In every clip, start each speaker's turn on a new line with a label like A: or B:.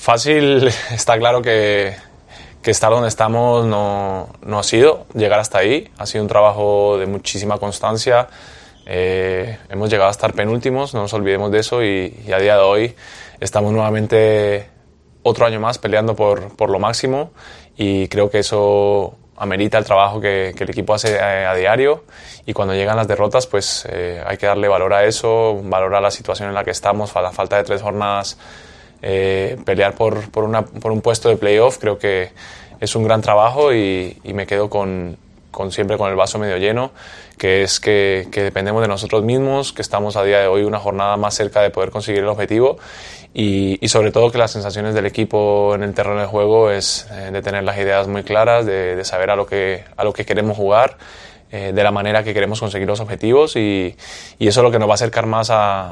A: Fácil, está claro que estar donde estamos no ha sido llegar hasta ahí. Ha sido un trabajo de muchísima constancia. Hemos llegado a estar penúltimos, no nos olvidemos de eso, y a día de hoy estamos nuevamente otro año más peleando por lo máximo, y creo que eso amerita el trabajo que el equipo hace a diario, y cuando llegan las derrotas pues hay que darle valor a eso, valor a la situación en la que estamos, a la falta de 3 jornadas. Pelear por un puesto de playoff creo que es un gran trabajo, y me quedo siempre con el vaso medio lleno, que es que dependemos de nosotros mismos, que estamos a día de hoy una jornada más cerca de poder conseguir el objetivo, y sobre todo que las sensaciones del equipo en el terreno de juego es de tener las ideas muy claras, de saber a lo que queremos jugar, de la manera que queremos conseguir los objetivos, y eso es lo que nos va a acercar más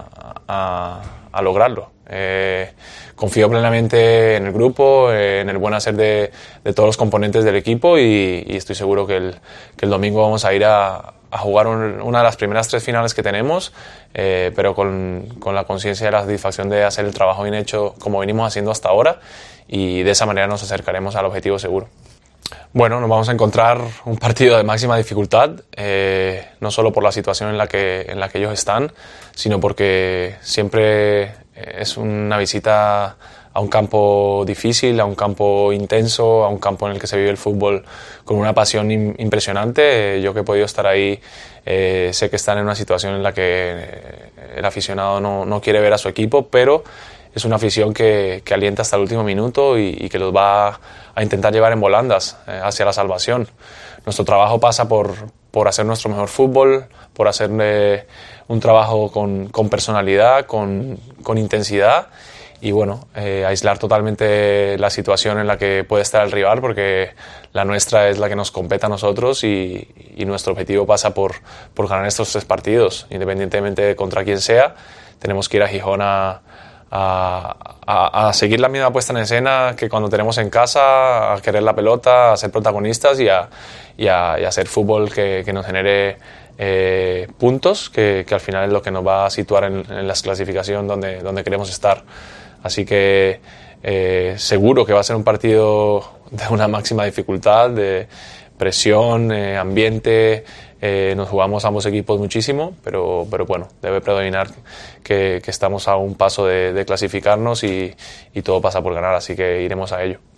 A: a lograrlo. Confío plenamente en el grupo, en el buen hacer de todos los componentes del equipo, y estoy seguro que el domingo vamos a ir a jugar una de las primeras 3 finales que tenemos, pero con la conciencia de la satisfacción de hacer el trabajo bien hecho como venimos haciendo hasta ahora, y de esa manera nos acercaremos al objetivo seguro. Bueno, nos vamos a encontrar un partido de máxima dificultad, no solo por la situación en la que ellos están, sino porque siempre es una visita a un campo difícil, a un campo intenso, a un campo en el que se vive el fútbol con una pasión impresionante. Yo que he podido estar ahí, sé que están en una situación en la que el aficionado no quiere ver a su equipo, pero es una afición que alienta hasta el último minuto, y que los va a intentar llevar en volandas hacia la salvación. Nuestro trabajo pasa por hacer nuestro mejor fútbol, por hacer un trabajo con personalidad, con intensidad, y bueno, aislar totalmente la situación en la que puede estar el rival, porque la nuestra es la que nos compete a nosotros, y nuestro objetivo pasa por ganar estos 3 partidos, independientemente de contra quién sea. Tenemos que ir a Gijón a seguir la misma puesta en escena que cuando tenemos en casa, a querer la pelota, a ser protagonistas, y a hacer fútbol que nos genere puntos, que al final es lo que nos va a situar en la clasificación donde queremos estar. Así que seguro que va a ser un partido de una máxima dificultad, de presión, ambiente. Nos jugamos ambos equipos muchísimo, pero bueno, debe predominar que estamos a un paso de clasificarnos, y todo pasa por ganar, así que iremos a ello.